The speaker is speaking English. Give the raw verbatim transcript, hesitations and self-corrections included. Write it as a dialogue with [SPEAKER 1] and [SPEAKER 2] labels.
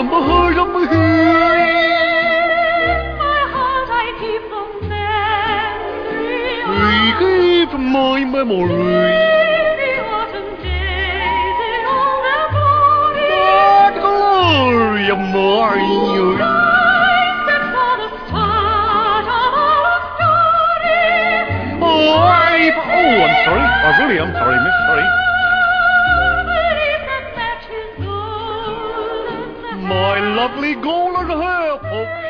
[SPEAKER 1] mơ hơi lắm mơ hơi. Người cái môi mơ mồi. That glory of mine. Oh, I, oh, I'm sorry. I really am sorry, miss. Sorry. My lovely golden hair, folks.